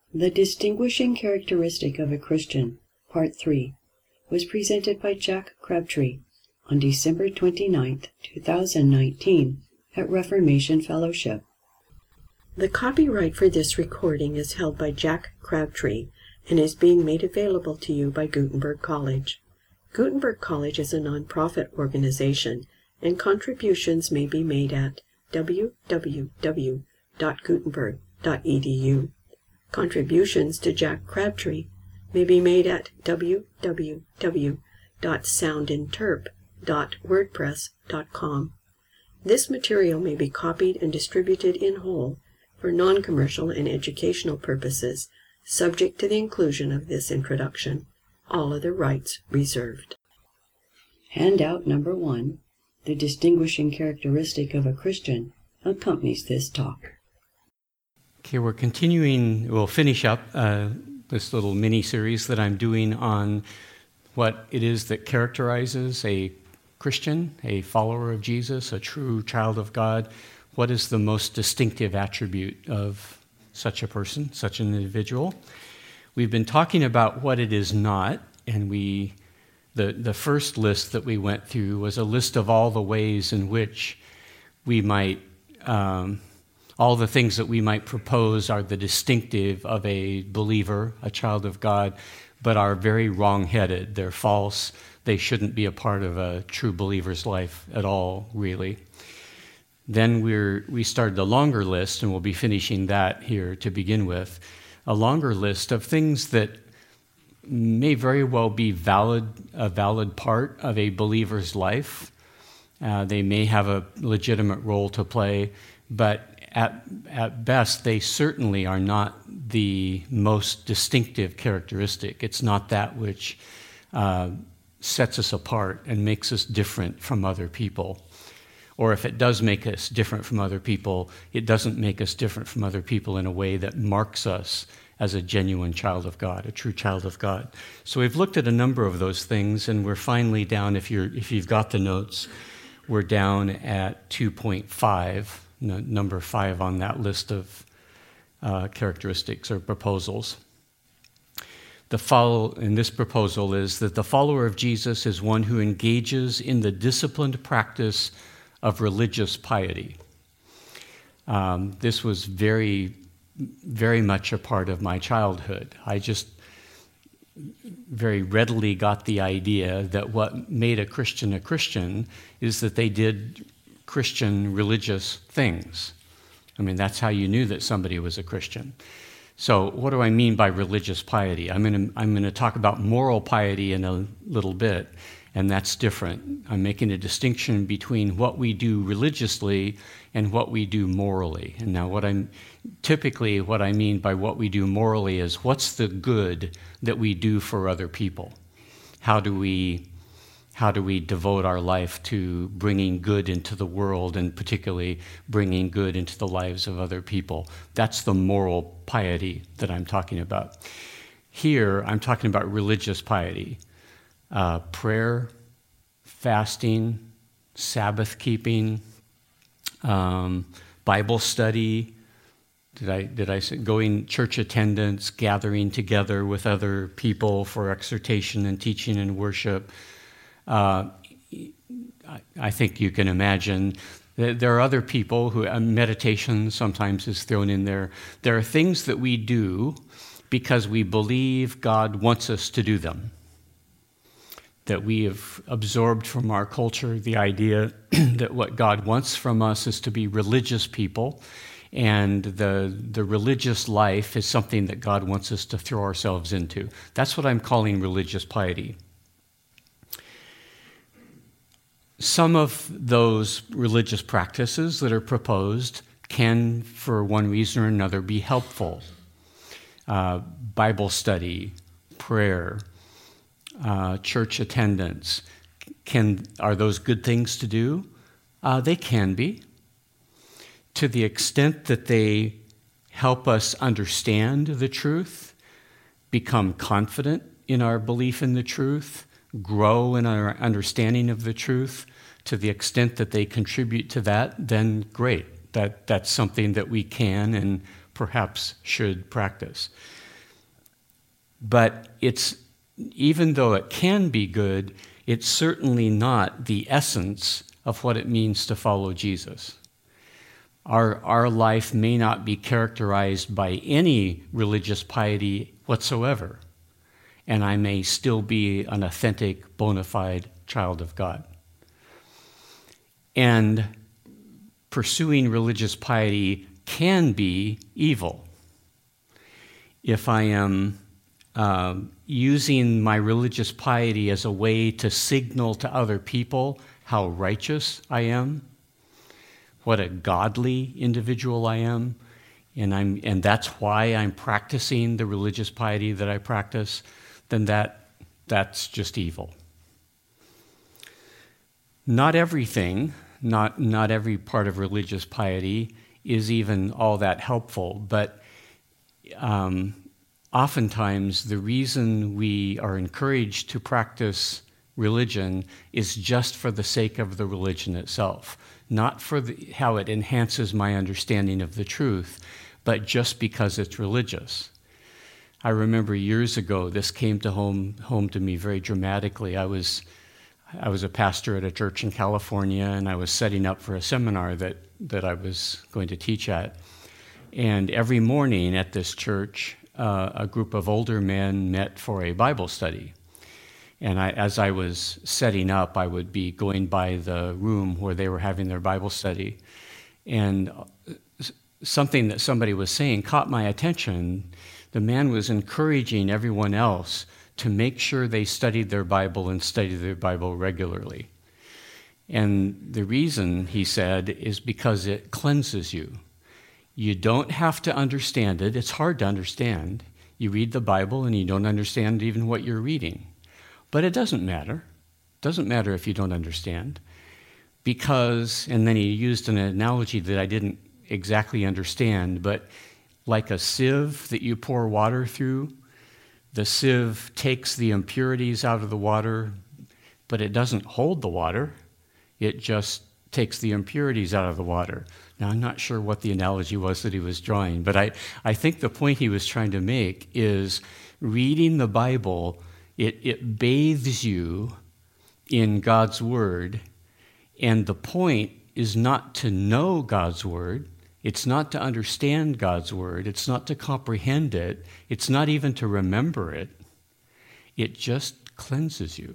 The Distinguishing Characteristic of a Christian, Part 3, was presented by Jack Crabtree on December 29, 2019, at Reformation Fellowship. The copyright for this recording is held by Jack Crabtree and is being made available to you by Gutenberg College. Gutenberg College is a non-profit organization, and contributions may be made at www.gutenberg.edu. Contributions to Jack Crabtree may be made at www.soundinterp.wordpress.com. This material may be copied and distributed in whole for non-commercial and educational purposes, subject to the inclusion of this introduction. All other rights reserved. Handout number 1, the distinguishing characteristic of a Christian, accompanies this talk. Okay, we'll finish up this little mini-series that I'm doing on what it is that characterizes a Christian, a follower of Jesus, a true child of God. What is the most distinctive attribute of such a person, such an individual? We've been talking about what it is not, and the first list that we went through was a list of all the ways in which we might, all the things that we might propose are the distinctive of a believer, a child of God, but are very wrong-headed. They're false. They shouldn't be a part of a true believer's life at all, really. Then we started a longer list, and we'll be finishing that here to begin with, a longer list of things that may very well be a valid part of a believer's life. They may have a legitimate role to play, but at best, they certainly are not the most distinctive characteristic. It's not that which sets us apart and makes us different from other people. Or if it does make us different from other people, it doesn't make us different from other people in a way that marks us as a genuine child of God, a true child of God. So we've looked at a number of those things, and we're finally down, if you've got the notes, we're down at 2.5, number 5 on that list of characteristics or proposals. In this proposal is that the follower of Jesus is one who engages in the disciplined practice of religious piety. This was very, very much a part of my childhood. I just very readily got the idea that what made a Christian is that they did Christian religious things. I mean, that's how you knew that somebody was a Christian. So what do I mean by religious piety? I'm going to talk about moral piety in a little bit, and that's different. I'm making a distinction between what we do religiously and what we do morally. And now what I mean by what we do morally is what's the good that we do for other people? How do we devote our life to bringing good into the world, and particularly bringing good into the lives of other people? That's the moral piety that I'm talking about. Here, I'm talking about religious piety. Prayer, fasting, Sabbath keeping, Bible study. Did I say going church attendance, gathering together with other people for exhortation and teaching and worship? I think you can imagine that there are other people who meditation sometimes is thrown in there. There are things that we do because we believe God wants us to do them. That we have absorbed from our culture the idea that what God wants from us is to be religious people, and the religious life is something that God wants us to throw ourselves into. That's what I'm calling religious piety. Some of those religious practices that are proposed can, for one reason or another, be helpful. Bible study, prayer, church attendance. Are those good things to do? They can be. To the extent that they help us understand the truth, become confident in our belief in the truth, grow in our understanding of the truth, to the extent that they contribute to that, then great. That's something that we can and perhaps should practice. But even though it can be good, it's certainly not the essence of what it means to follow Jesus. Our life may not be characterized by any religious piety whatsoever, and I may still be an authentic, bona fide child of God. And pursuing religious piety can be evil. If I am using my religious piety as a way to signal to other people how righteous I am, what a godly individual I am, and that's why I'm practicing the religious piety that I practice, then that's just evil. Not everything, not every part of religious piety is even all that helpful, but oftentimes the reason we are encouraged to practice religion is just for the sake of the religion itself, not for how it enhances my understanding of the truth, but just because it's religious. I remember years ago, this came to home to me very dramatically. I was a pastor at a church in California, and I was setting up for a seminar that I was going to teach at. And every morning at this church, a group of older men met for a Bible study. And as I was setting up, I would be going by the room where they were having their Bible study. And something that somebody was saying caught my attention. The man was encouraging everyone else to make sure they studied their Bible and studied their Bible regularly. And the reason, he said, is because it cleanses you. You don't have to understand it. It's hard to understand. You read the Bible and you don't understand even what you're reading. But it doesn't matter. It doesn't matter if you don't understand. Because, and then he used an analogy that I didn't exactly understand, but like a sieve that you pour water through, the sieve takes the impurities out of the water, but it doesn't hold the water. It just takes the impurities out of the water. Now, I'm not sure what the analogy was that he was drawing, but I think the point he was trying to make is reading the Bible, it bathes you in God's Word, and the point is not to know God's Word. It's not to understand God's Word. It's not to comprehend it. It's not even to remember it. It just cleanses you.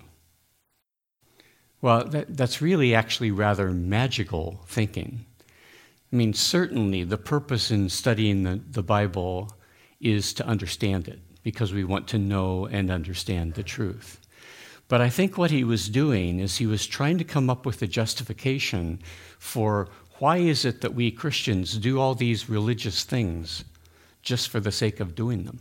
Well, that's really actually rather magical thinking. I mean, certainly the purpose in studying the Bible is to understand it, because we want to know and understand the truth. But I think what he was doing is he was trying to come up with a justification for why is it that we Christians do all these religious things just for the sake of doing them?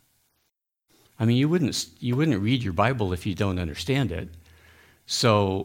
I mean, you wouldn't read your Bible if you don't understand it. So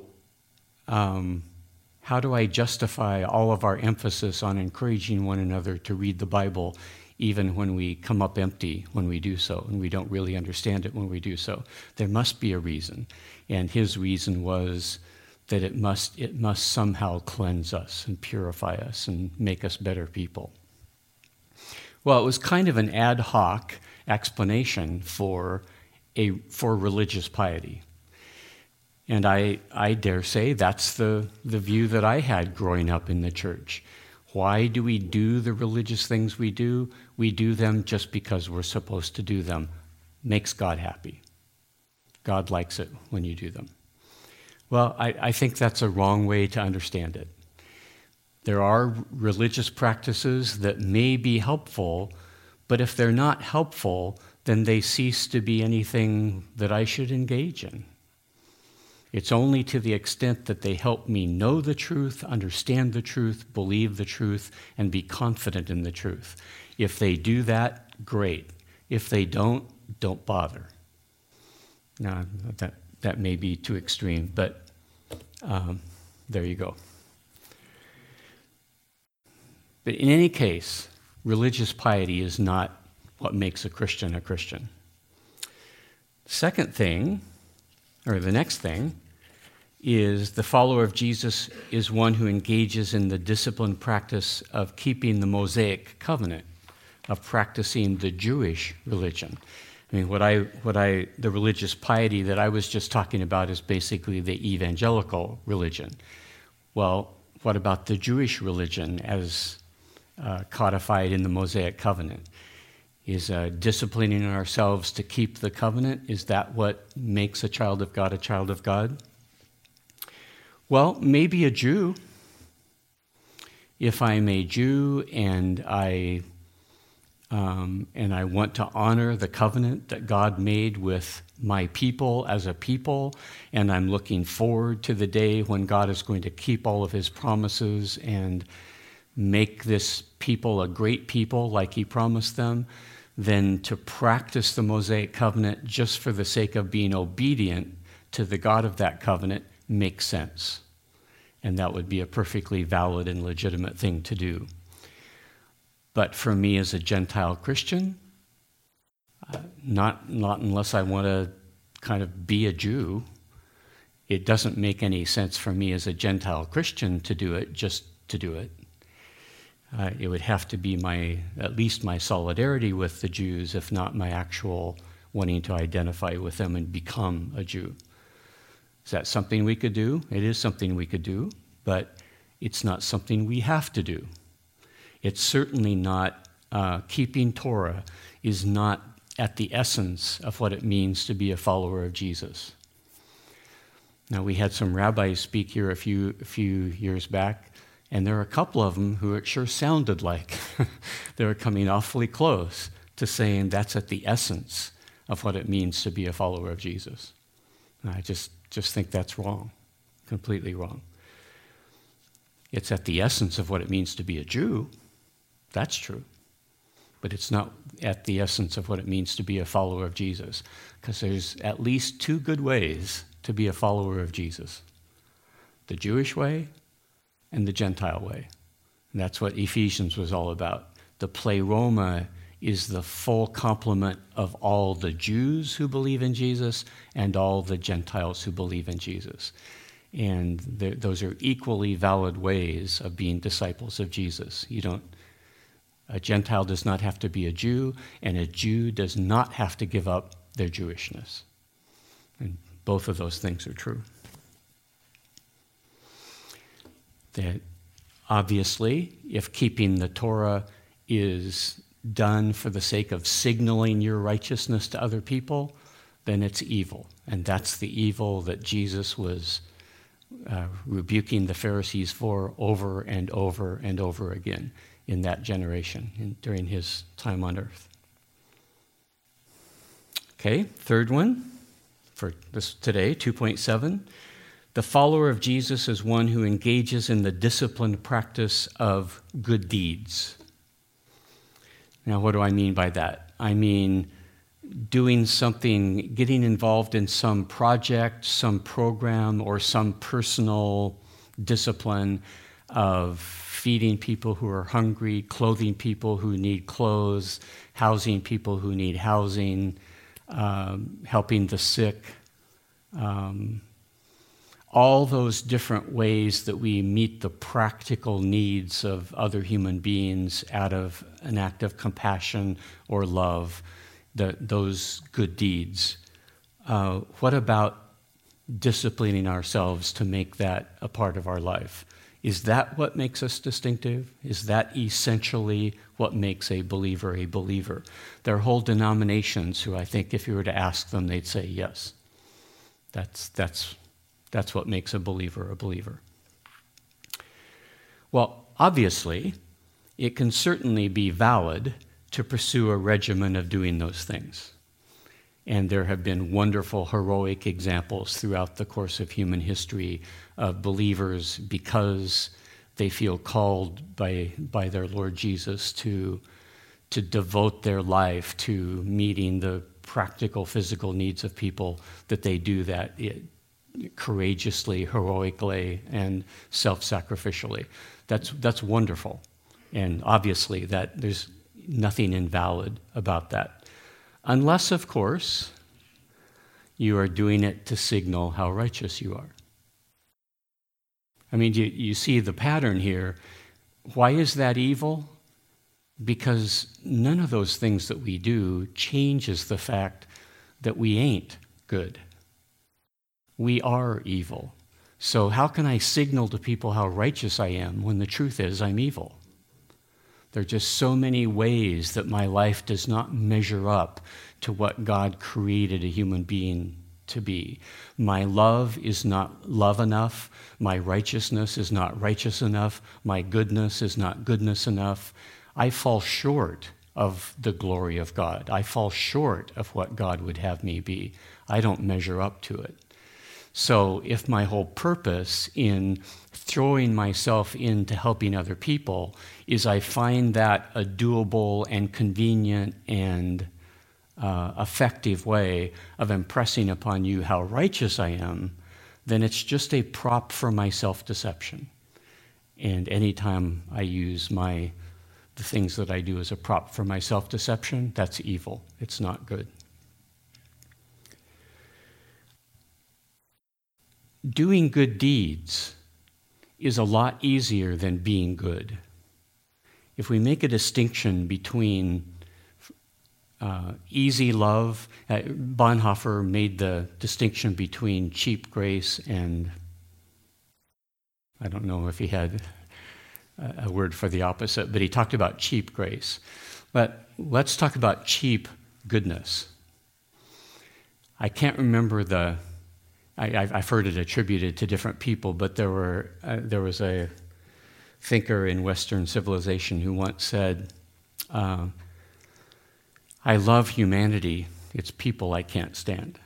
how do I justify all of our emphasis on encouraging one another to read the Bible even when we come up empty when we do so, and we don't really understand it when we do so? There must be a reason. And his reason was that it must somehow cleanse us and purify us and make us better people. Well, it was kind of an ad hoc explanation for religious piety. And I dare say that's the view that I had growing up in the church. Why do we do the religious things we do? We do them just because we're supposed to do them. Makes God happy. God likes it when you do them. Well, I think that's a wrong way to understand it. There are religious practices that may be helpful, but if they're not helpful, then they cease to be anything that I should engage in. It's only to the extent that they help me know the truth, understand the truth, believe the truth, and be confident in the truth. If they do that, great. If they don't bother. Now, that may be too extreme, but there you go. But in any case, religious piety is not what makes a Christian a Christian. The next thing is the follower of Jesus is one who engages in the disciplined practice of keeping the Mosaic covenant, of practicing the Jewish religion. I mean, the religious piety that I was just talking about is basically the evangelical religion. Well, what about the Jewish religion as codified in the Mosaic Covenant? Is disciplining ourselves to keep the covenant, is that what makes a child of God a child of God? Well, maybe a Jew. If I'm a Jew and I want to honor the covenant that God made with my people as a people, and I'm looking forward to the day when God is going to keep all of his promises and make this people a great people like he promised them, then to practice the Mosaic covenant just for the sake of being obedient to the God of that covenant makes sense. And that would be a perfectly valid and legitimate thing to do. But for me as a Gentile Christian, not unless I want to kind of be a Jew, it doesn't make any sense for me as a Gentile Christian to do it just to do it. It would have to be at least my solidarity with the Jews, if not my actual wanting to identify with them and become a Jew. Is that something we could do? It is something we could do, but it's not something we have to do. It's certainly not, keeping Torah is not at the essence of what it means to be a follower of Jesus. Now, we had some rabbis speak here a few years back, and there are a couple of them who it sure sounded like they were coming awfully close to saying that's at the essence of what it means to be a follower of Jesus. And I just think that's wrong, completely wrong. It's at the essence of what it means to be a Jew. That's true. But it's not at the essence of what it means to be a follower of Jesus, because there's at least two good ways to be a follower of Jesus: the Jewish way and the Gentile way. And that's what Ephesians was all about. The pleroma is the full complement of all the Jews who believe in Jesus and all the Gentiles who believe in Jesus. And those are equally valid ways of being disciples of Jesus. A Gentile does not have to be a Jew, and a Jew does not have to give up their Jewishness. And both of those things are true. That obviously, if keeping the Torah is done for the sake of signaling your righteousness to other people, then it's evil. And that's the evil that Jesus was rebuking the Pharisees for over and over and over again in that generation during his time on earth. Okay, third one for this today, 2.7. The follower of Jesus is one who engages in the disciplined practice of good deeds. Now, what do I mean by that? I mean doing something, getting involved in some project, some program, or some personal discipline of feeding people who are hungry, clothing people who need clothes, housing people who need housing, helping the sick, all those different ways that we meet the practical needs of other human beings out of an act of compassion or love, those good deeds. What about disciplining ourselves to make that a part of our life? Is that what makes us distinctive? Is that essentially what makes a believer a believer? There are whole denominations who I think if you were to ask them, they'd say yes. That's what makes a believer a believer. Well, obviously, it can certainly be valid to pursue a regimen of doing those things. And there have been wonderful, heroic examples throughout the course of human history of believers, because they feel called by their Lord Jesus to devote their life to meeting the practical, physical needs of people, that they do that courageously, heroically, and self-sacrificially. That's wonderful. And obviously that there's nothing invalid about that. Unless, of course, you are doing it to signal how righteous you are. I mean, you see the pattern here. Why is that evil? because none of those things that we do changes the fact that we ain't good. We are evil. So how can I signal to people how righteous I am when the truth is I'm evil? There are just so many ways that my life does not measure up to what God created a human being to be. My love is not love enough. My righteousness is not righteous enough. My goodness is not goodness enough. I fall short of the glory of God. I fall short of what God would have me be. I don't measure up to it. So if my whole purpose in throwing myself into helping other people is I find that a doable and convenient and effective way of impressing upon you how righteous I am, then it's just a prop for my self-deception. And anytime I use the things that I do as a prop for my self-deception, that's evil. It's not good. Doing good deeds is a lot easier than being good. If we make a distinction between easy love, Bonhoeffer made the distinction between cheap grace and, I don't know if he had a word for the opposite, but he talked about cheap grace. But let's talk about cheap goodness. I can't remember I've heard it attributed to different people, but there was a thinker in Western civilization who once said, I love humanity, it's people I can't stand.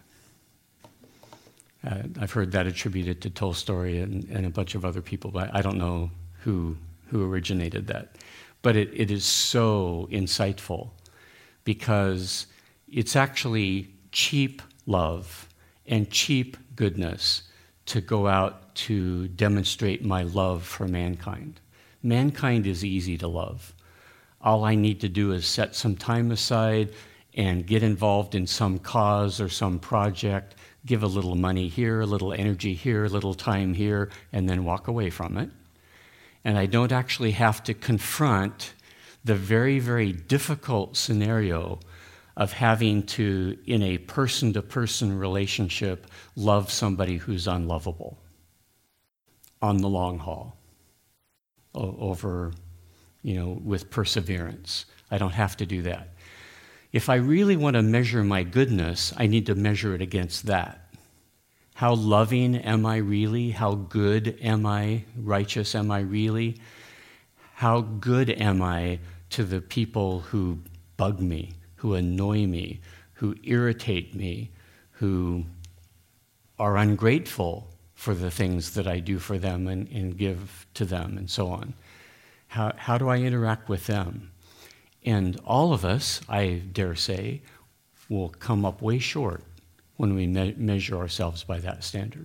I've heard that attributed to Tolstoy and a bunch of other people, but I don't know who originated that. But it is so insightful because it's actually cheap love and cheap goodness to go out to demonstrate my love for mankind. Mankind is easy to love. All I need to do is set some time aside and get involved in some cause or some project, give a little money here, a little energy here, a little time here, and then walk away from it. And I don't actually have to confront the very, very difficult scenario of having to, in a person-to-person relationship, love somebody who's unlovable on the long haul, over, with perseverance. I don't have to do that. If I really want to measure my goodness, I need to measure it against that. How loving am I really? How good am I? Righteous am I really? How good am I to the people who bug me, who annoy me, who irritate me, who are ungrateful for the things that I do for them and give to them and so on? How do I interact with them? And all of us, I dare say, will come up way short when we measure ourselves by that standard.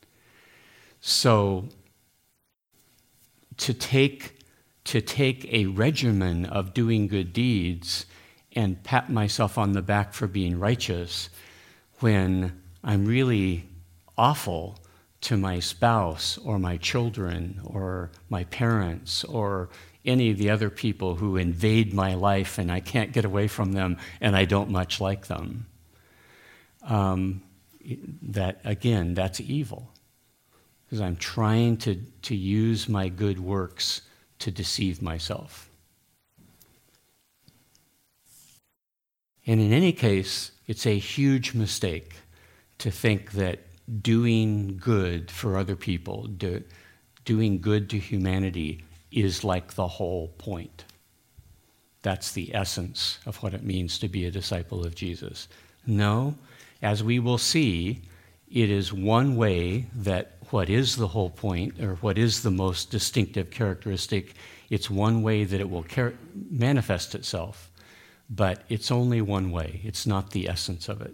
So to take a regimen of doing good deeds and pat myself on the back for being righteous when I'm really awful to my spouse or my children or my parents or any of the other people who invade my life and I can't get away from them and I don't much like them, that's evil. Because I'm trying to use my good works to deceive myself. And in any case, it's a huge mistake to think that doing good for other people, doing good to humanity is like the whole point. That's the essence of what it means to be a disciple of Jesus. No, as we will see, it is one way that what is the whole point, or what is the most distinctive characteristic, it's one way that it will manifest itself, but it's only one way. It's not the essence of it.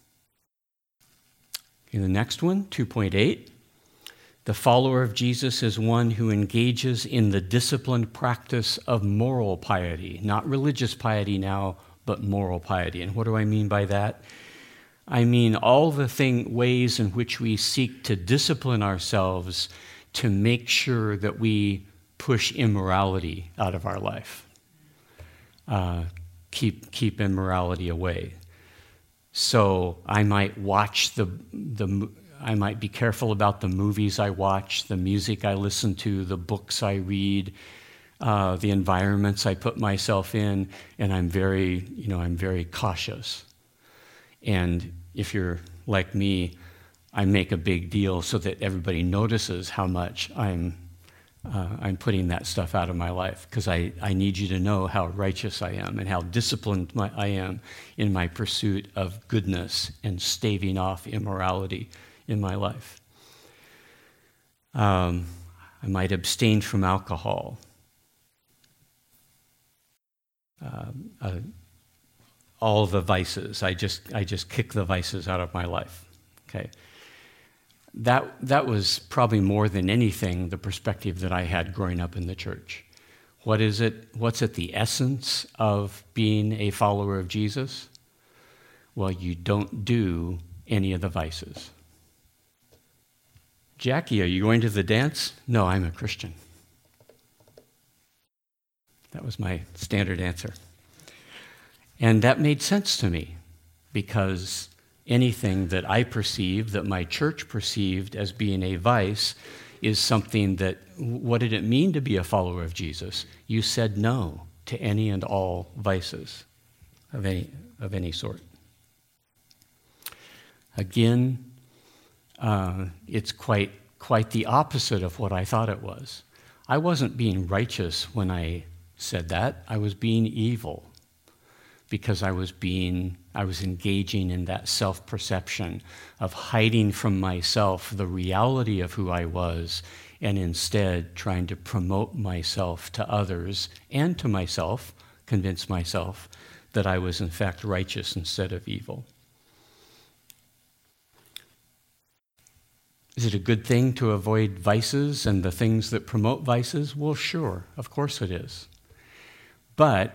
In the next one, 2.8, the follower of Jesus is one who engages in the disciplined practice of moral piety, not religious piety now, but moral piety. And what do I mean by that? I mean all the ways in which we seek to discipline ourselves to make sure that we push immorality out of our life. keep immorality away. So I might watch I might be careful about the movies I watch, the music I listen to, the books I read, the environments I put myself in, and I'm very cautious. And if you're like me, I make a big deal so that everybody notices how much I'm putting that stuff out of my life, because I need you to know how righteous I am and how disciplined I am in my pursuit of goodness and staving off immorality in my life. I might abstain from alcohol. All the vices. I just kick the vices out of my life. Okay. That was probably more than anything the perspective that I had growing up in the church. What's at the essence of being a follower of Jesus? Well, you don't do any of the vices. Jackie, are you going to the dance? No, I'm a Christian. That was my standard answer. And that made sense to me, because anything that I perceived, that my church perceived as being a vice, is something that, what did it mean to be a follower of Jesus? You said no to any and all vices of any sort. Again, it's quite the opposite of what I thought it was. I wasn't being righteous when I said that. I was being evil, because I was engaging in that self-perception of hiding from myself the reality of who I was, and instead trying to promote myself to others and to myself, convince myself that I was in fact righteous instead of evil. Is it a good thing to avoid vices and the things that promote vices? Well, sure, of course it is. But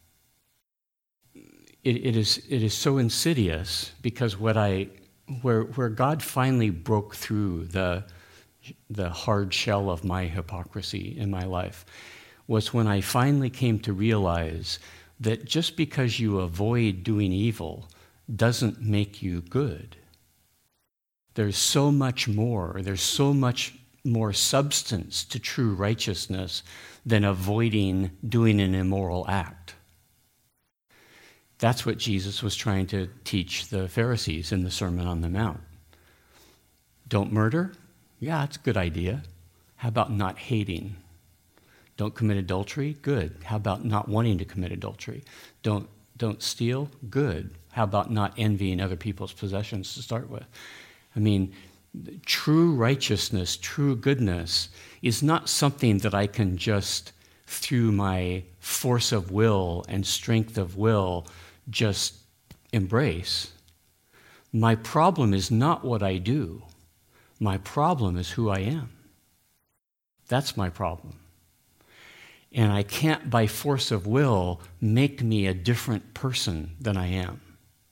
it is so insidious, because where God finally broke through the hard shell of my hypocrisy in my life was when I finally came to realize that just because you avoid doing evil doesn't make you good. There's so much more substance to true righteousness than avoiding doing an immoral act. That's what Jesus was trying to teach the Pharisees in the Sermon on the Mount. Don't murder? Yeah, it's a good idea. How about not hating? Don't commit adultery? Good. How about not wanting to commit adultery? Don't steal? Good. How about not envying other people's possessions to start with? I mean, true righteousness, true goodness is not something that I can just, through my force of will and strength of will, just embrace. My problem is not what I do. My problem is who I am. That's my problem. And I can't, by force of will, make me a different person than I am.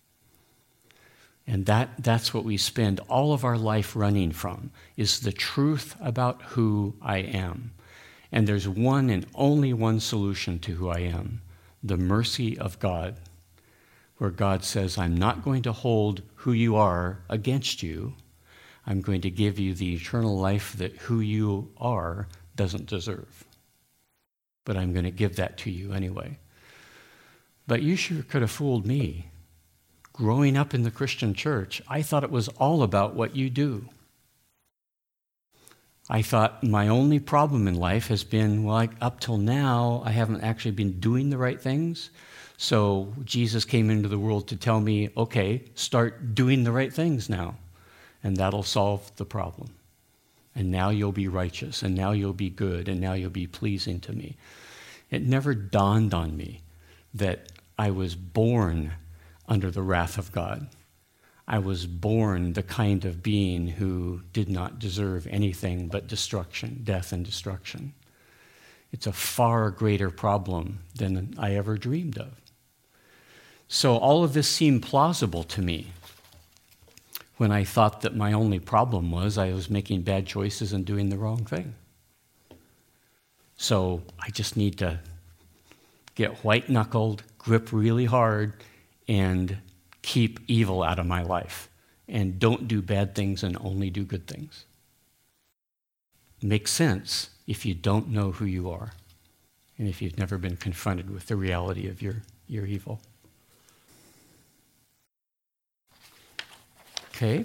And that's what we spend all of our life running from, is the truth about who I am. And there's one and only one solution to who I am: the mercy of God, where God says, I'm not going to hold who you are against you. I'm going to give you the eternal life that who you are doesn't deserve. But I'm going to give that to you anyway. But you sure could have fooled me. Growing up in the Christian church, I thought it was all about what you do. I thought my only problem in life has been, well, up till now, I haven't actually been doing the right things. So Jesus came into the world to tell me, okay, start doing the right things now, and that'll solve the problem. And now you'll be righteous, and now you'll be good, and now you'll be pleasing to me. It never dawned on me that I was born under the wrath of God. I was born the kind of being who did not deserve anything but destruction, death and destruction. It's a far greater problem than I ever dreamed of. So all of this seemed plausible to me when I thought that my only problem was I was making bad choices and doing the wrong thing. So I just need to get white-knuckled, grip really hard, and keep evil out of my life. And don't do bad things and only do good things. Makes sense if you don't know who you are and if you've never been confronted with the reality of your evil. Okay.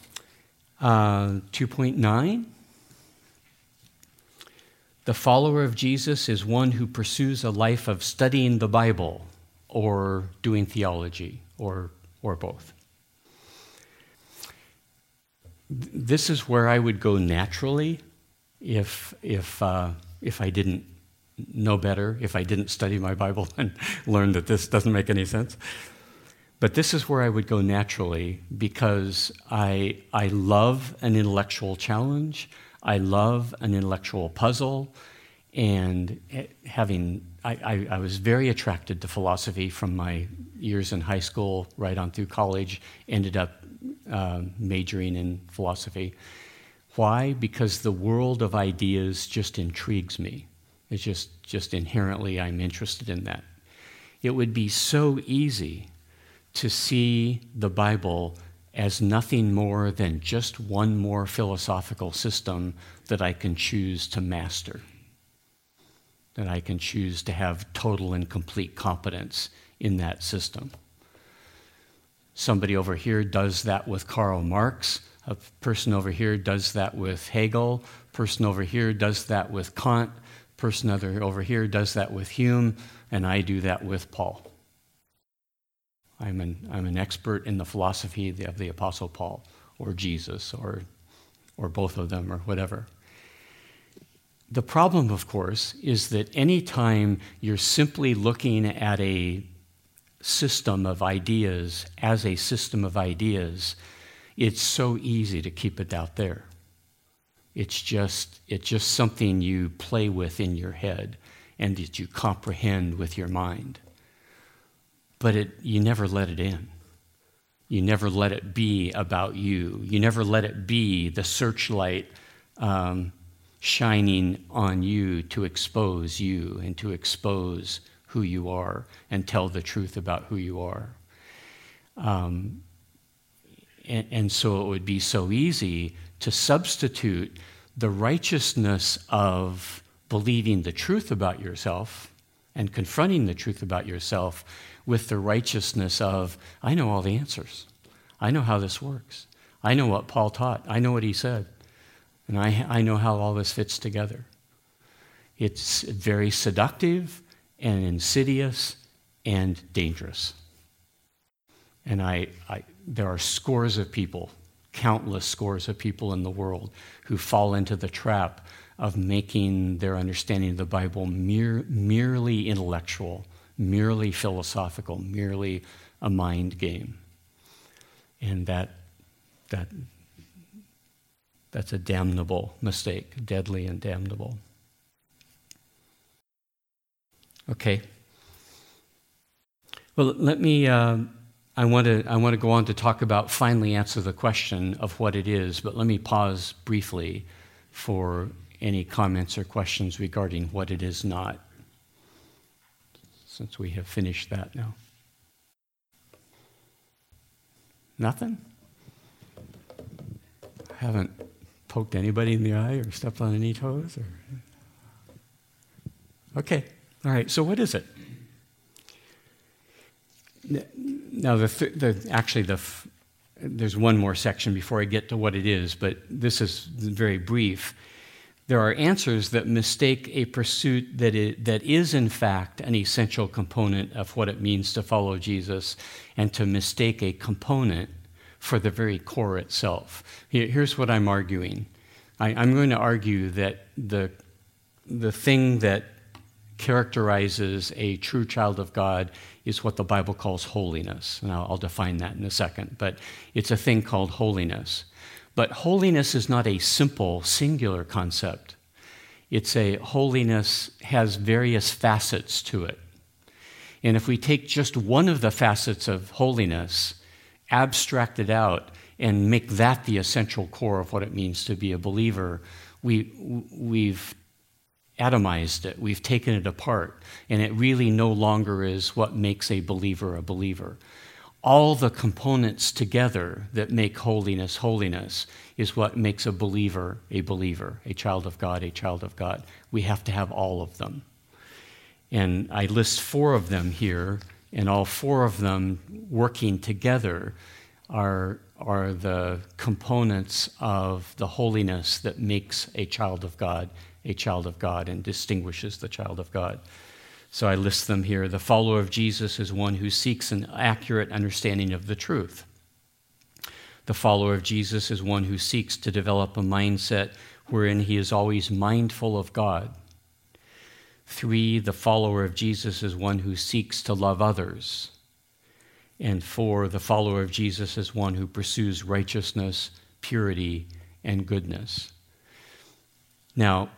2.9. The follower of Jesus is one who pursues a life of studying the Bible or doing theology or both. This is where I would go naturally if I didn't know better, if I didn't study my Bible and learn that this doesn't make any sense. But this is where I would go naturally because I love an intellectual challenge. I love an intellectual puzzle. And I was very attracted to philosophy from my years in high school, right on through college, ended up majoring in philosophy. Why? Because the world of ideas just intrigues me. It's just inherently I'm interested in that. It would be so easy to see the Bible as nothing more than just one more philosophical system that I can choose to master, that I can choose to have total and complete competence in that system. Somebody over here does that with Karl Marx. A person over here does that with Hegel. A person over here does that with Kant. A person over here does that with Hume. And I do that with Paul. I'm an expert in the philosophy of the Apostle Paul or Jesus or both of them or whatever. The problem, of course, is that any time you're simply looking at a system of ideas as a system of ideas, it's so easy to keep it out there. It's just something you play with in your head and that you comprehend with your mind. But you never let it in. You never let it be about you. You never let it be the searchlight shining on you to expose you and to expose who you are and tell the truth about who you are. And so it would be so easy to substitute the righteousness of believing the truth about yourself and confronting the truth about yourself with the righteousness of, I know all the answers. I know how this works. I know what Paul taught. I know what he said. And I know how all this fits together. It's very seductive and insidious and dangerous. And there are scores of people, countless scores of people in the world who fall into the trap of making their understanding of the Bible merely intellectual, merely philosophical, merely a mind game. And that's a damnable mistake, deadly and damnable. Okay. Well, let me. I want to go on to talk about, finally answer the question of what it is, but let me pause briefly for any comments or questions regarding what it is not, since we have finished that now. Nothing? I haven't poked anybody in the eye or stepped on any toes? Okay, all right, so what is it? Now, there's one more section before I get to what it is, but this is very brief. There are answers that mistake a pursuit that is in fact an essential component of what it means to follow Jesus, and to mistake a component for the very core itself. Here's what I'm arguing. I'm going to argue that the thing that characterizes a true child of God is what the Bible calls holiness. And I'll define that in a second. But it's a thing called holiness. But holiness is not a simple, singular concept. It's a holiness has various facets to it. And if we take just one of the facets of holiness, abstract it out, and make that the essential core of what it means to be a believer, we've atomized it. We've taken it apart, and it really no longer is what makes a believer a believer. All the components together that make holiness holiness is what makes a believer, a child of God, a child of God. We have to have all of them. And I list 4 of them here, and all 4 of them working together are the components of the holiness that makes a child of God, and distinguishes the child of God. So I list them here. The follower of Jesus is one who seeks an accurate understanding of the truth. The follower of Jesus is one who seeks to develop a mindset wherein he is always mindful of God. 3, the follower of Jesus is one who seeks to love others. And 4, the follower of Jesus is one who pursues righteousness, purity, and goodness. Now,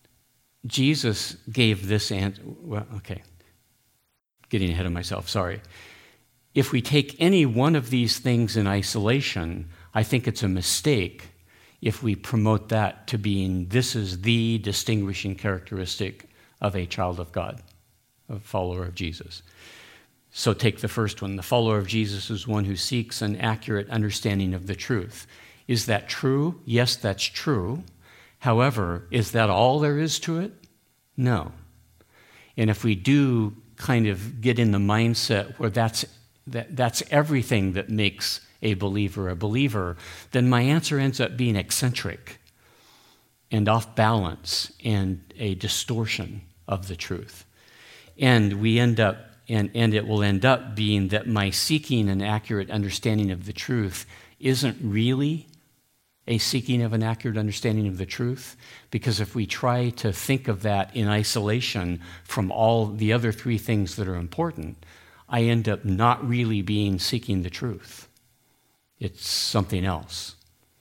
Jesus gave this answer. Well, okay, getting ahead of myself, sorry. If we take any one of these things in isolation, I think it's a mistake if we promote that to being this is the distinguishing characteristic of a child of God, a follower of Jesus. So take the first one. The follower of Jesus is one who seeks an accurate understanding of the truth. Is that true? Yes, that's true. However, is that all there is to it? No. And if we do kind of get in the mindset where that's everything that makes a believer, then my answer ends up being eccentric and off balance and a distortion of the truth. And we end up, and it will end up being that my seeking an accurate understanding of the truth isn't really a seeking of an accurate understanding of the truth, because if we try to think of that in isolation from all the other 3 things that are important, I end up not really being seeking the truth. It's something else.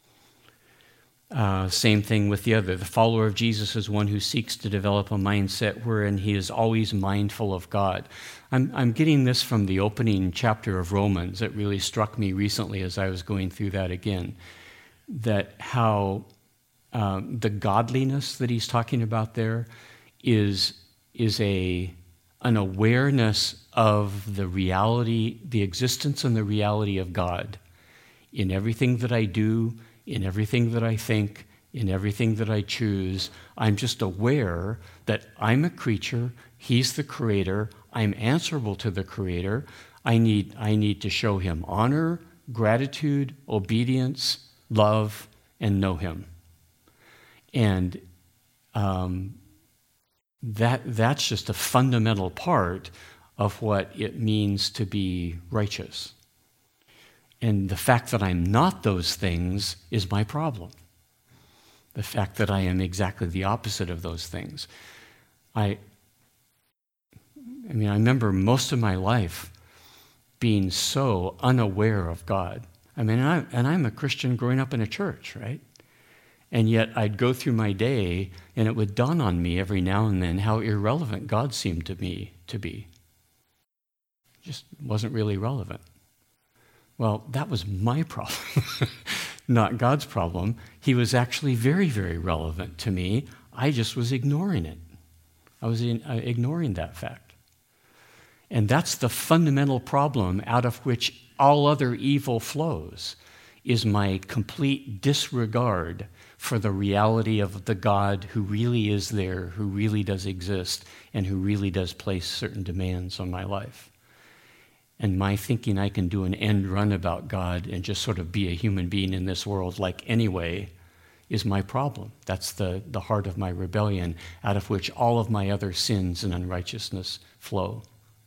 Same thing with the other. The follower of Jesus is one who seeks to develop a mindset wherein he is always mindful of God. I'm getting this from the opening chapter of Romans. It really struck me recently as I was going through that again, that how the godliness that he's talking about there is an awareness of the reality, the existence and the reality of God in everything that I do, in everything that I think, in everything that I choose. I'm just aware that I'm a creature, he's the creator, I'm answerable to the creator. I need to show him honor, gratitude, obedience, love, and know him. And that's just a fundamental part of what it means to be righteous. And the fact that I'm not those things is my problem. The fact that I am exactly the opposite of those things. I remember most of my life being so unaware of God. I'm a Christian growing up in a church, right? And yet I'd go through my day and it would dawn on me every now and then how irrelevant God seemed to me to be. Just wasn't really relevant. Well, that was my problem, not God's problem. He was actually very, very relevant to me. I just was ignoring it. I was ignoring that fact. And that's the fundamental problem out of which all other evil flows, is my complete disregard for the reality of the God who really is there, who really does exist, and who really does place certain demands on my life. And my thinking I can do an end run about God and just sort of be a human being in this world like anyway is my problem. That's the heart of my rebellion, out of which all of my other sins and unrighteousness flow.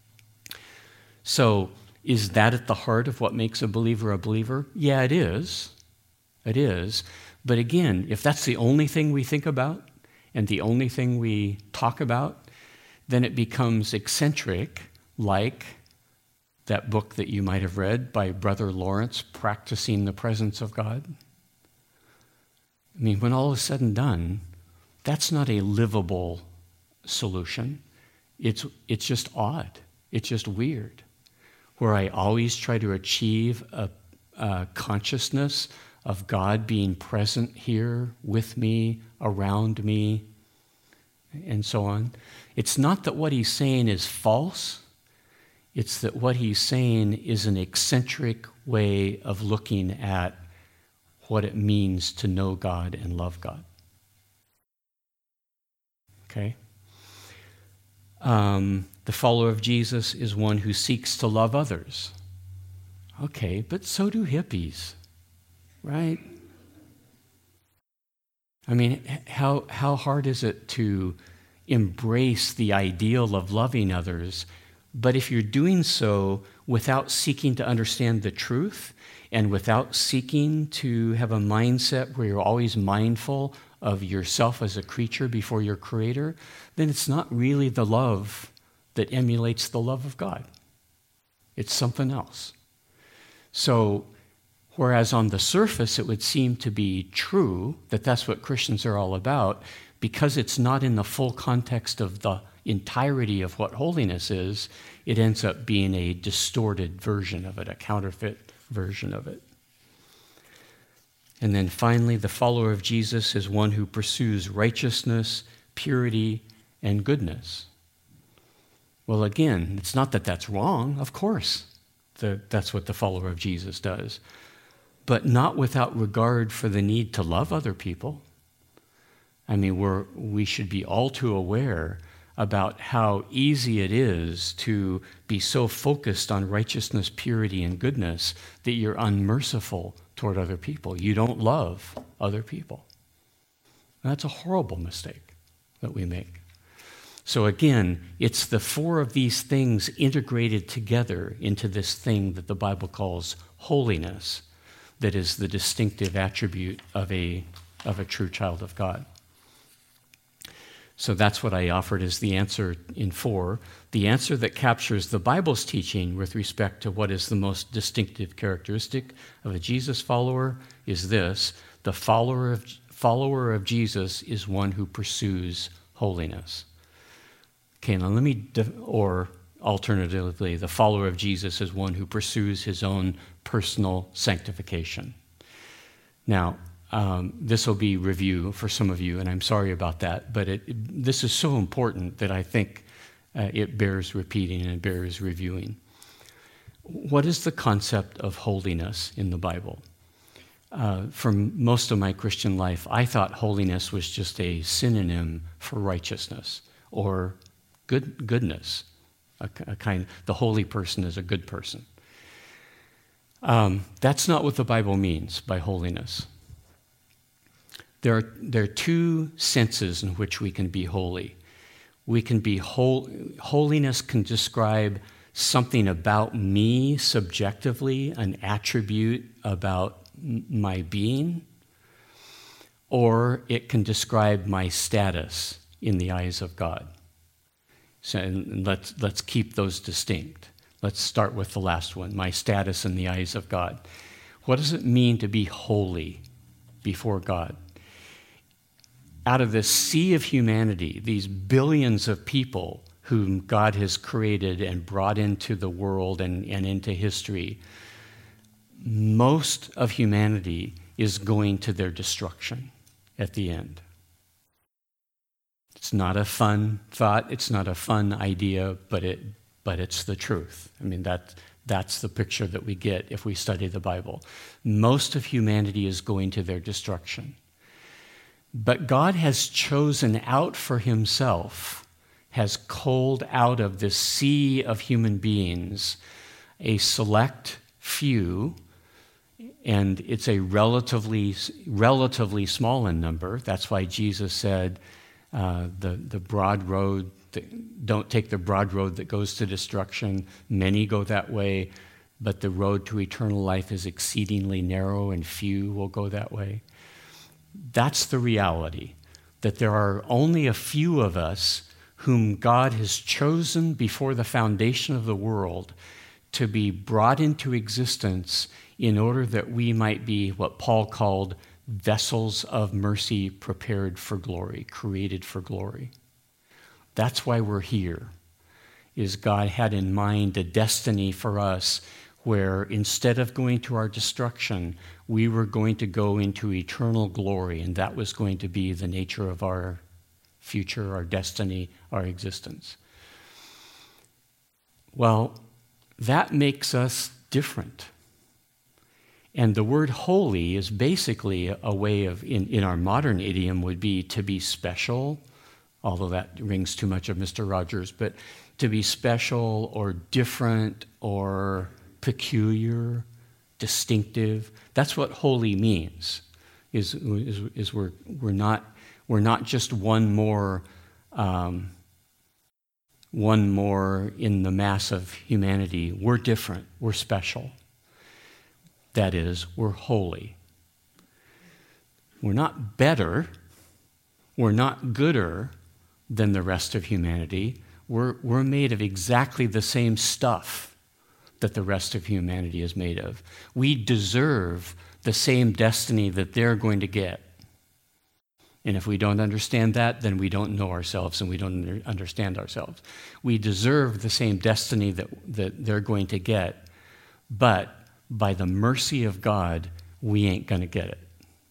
So, is that at the heart of what makes a believer a believer? Yeah, it is. It is. But again, if that's the only thing we think about and the only thing we talk about, then it becomes eccentric, like that book that you might have read by Brother Lawrence, Practicing the Presence of God. I mean, when all is said and done, that's not a livable solution. It's just odd. It's just weird. Where I always try to achieve a consciousness of God being present here with me, around me. and so on. It's not that what he's saying is false. It's that what he's saying is an eccentric way of looking at what it means to know God and love God. Okay? The follower of Jesus is one who seeks to love others. Okay, but so do hippies, right? I mean, how hard is it to embrace the ideal of loving others, but if you're doing so without seeking to understand the truth and without seeking to have a mindset where you're always mindful of yourself as a creature before your Creator, then it's not really the love that emulates the love of God. It's something else. So, whereas on the surface it would seem to be true that that's what Christians are all about, because it's not in the full context of the entirety of what holiness is, it ends up being a distorted version of it, a counterfeit version of it. And then finally, the follower of Jesus is one who pursues righteousness, purity, and goodness. Well, again, it's not that that's wrong, of course. That's what the follower of Jesus does. But not without regard for the need to love other people. I mean, we should be all too aware about how easy it is to be so focused on righteousness, purity, and goodness that you're unmerciful toward other people. You don't love other people. That's a horrible mistake that we make. So again, it's the four of these things integrated together into this thing that the Bible calls holiness that is the distinctive attribute of a true child of God. So that's what I offered as the answer in 4. The answer that captures the Bible's teaching with respect to what is the most distinctive characteristic of a Jesus follower is this: the follower of Jesus is one who pursues holiness. Okay, now or alternatively, the follower of Jesus is one who pursues his own personal sanctification. Now, this will be review for some of you, and I'm sorry about that, but this is so important that I think it bears repeating and it bears reviewing. What is the concept of holiness in the Bible? For most of my Christian life, I thought holiness was just a synonym for righteousness or goodness. The holy person is a good person. That's not what the Bible means by holiness. There are two senses in which we can be holy. We can be holiness can describe something about me subjectively, an attribute about my being, or it can describe my status in the eyes of God. So let's keep those distinct. Let's start with the last one, my status in the eyes of God. What does it mean to be holy before God? Out of this sea of humanity, these billions of people whom God has created and brought into the world and into history, most of humanity is going to their destruction at the end. It's not a fun thought, it's not a fun idea, but it's the truth. I mean, that's the picture that we get if we study the Bible. Most of humanity is going to their destruction. But God has chosen out for himself, has culled out of this sea of human beings a select few, and it's a relatively small in number. That's why Jesus said, the broad road, don't take the broad road that goes to destruction. Many go that way, but the road to eternal life is exceedingly narrow, and few will go that way. That's the reality, that there are only a few of us whom God has chosen before the foundation of the world to be brought into existence in order that we might be what Paul called vessels of mercy prepared for glory, created for glory. That's why we're here, is God had in mind a destiny for us where instead of going to our destruction, we were going to go into eternal glory, and that was going to be the nature of our future, our destiny, our existence. Well, that makes us different. And the word holy is basically a way of, in our modern idiom, would be to be special, although that rings too much of Mr. Rogers, but to be special or different or peculiar, distinctive. That's what holy means, is we're not just one more in the mass of humanity. We're different. We're special. That is, we're holy. We're not better. We're not gooder than the rest of humanity. We're made of exactly the same stuff that the rest of humanity is made of. We deserve the same destiny that they're going to get. And if we don't understand that, then we don't know ourselves and we don't understand ourselves. We deserve the same destiny that they're going to get, but by the mercy of God, we ain't going to get it.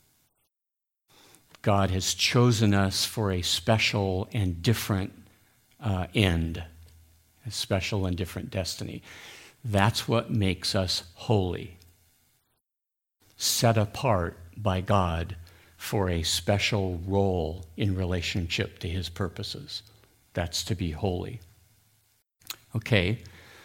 God has chosen us for a special and different end, a special and different destiny. That's what makes us holy, set apart by God for a special role in relationship to his purposes. That's to be holy. Okay.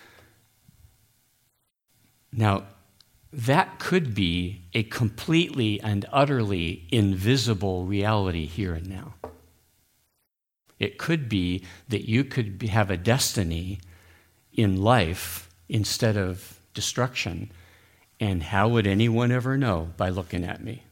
Now, that could be a completely and utterly invisible reality here and now. It could be that you could have a destiny in life instead of destruction, and how would anyone ever know? By looking at me.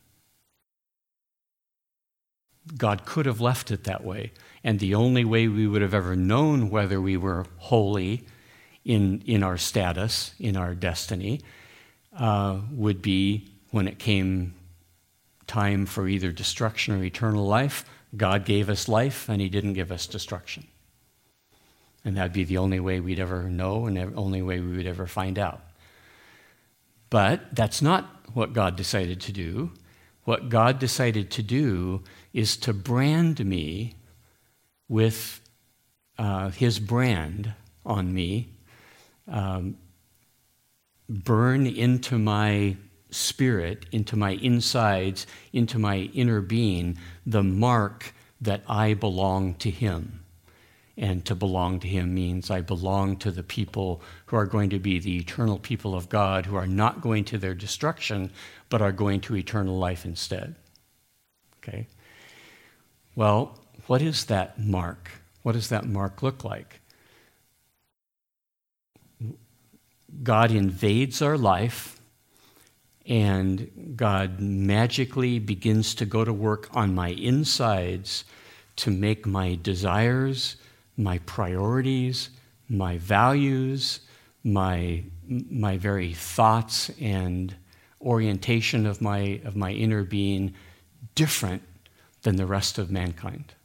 God could have left it that way, and the only way we would have ever known whether we were holy in our status, in our destiny, would be when it came time for either destruction or eternal life. God gave us life, and he didn't give us destruction. And that'd be the only way we'd ever know and the only way we would ever find out. But that's not what God decided to do. What God decided to do is to brand me with his brand on me, burn into my spirit, into my insides, into my inner being, the mark that I belong to him. And to belong to him means I belong to the people who are going to be the eternal people of God, who are not going to their destruction, but are going to eternal life instead. Okay? Well, what is that mark? What does that mark look like? God invades our life, and God magically begins to go to work on my insides to make my desires, my priorities, my values, my very thoughts and orientation of my inner being different than the rest of mankind.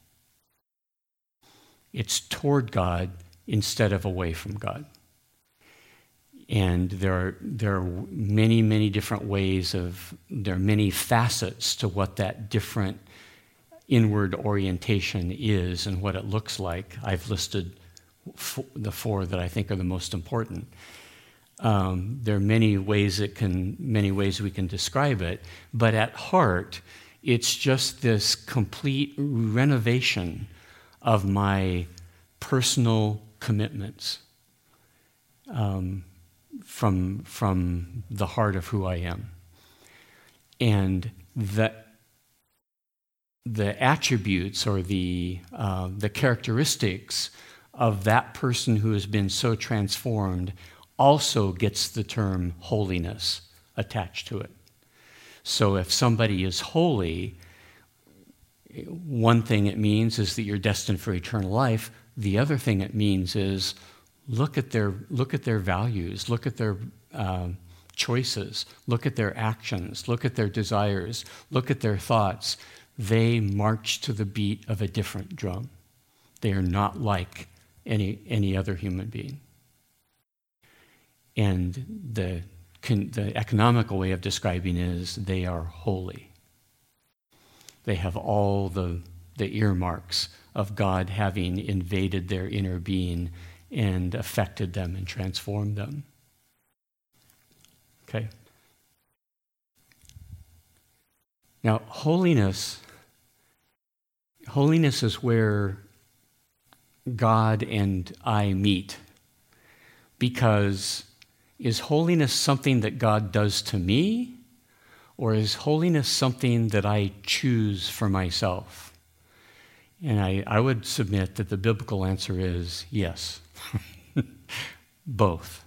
It's toward God instead of away from God. And there are many, many different ways there are many facets to what that different inward orientation is and what it looks like. I've listed the four that I think are the most important. There are many ways we can describe it, but at heart, it's just this complete renovation of my personal commitments from the heart of who I am. And the attributes or the characteristics of that person who has been so transformed also gets the term holiness attached to it. So if somebody is holy, one thing it means is that you're destined for eternal life. The other thing it means is look at their values, look at their choices, look at their actions, look at their desires, look at their thoughts. They march to the beat of a different drum. They are not like any other human being. And the economical way of describing it is they are holy. They have all the the earmarks of God having invaded their inner being and affected them and transformed them. Okay? Now, holiness is where God and I meet, because is holiness something that God does to me, or is holiness something that I choose for myself? And I would submit that the biblical answer is yes. Both.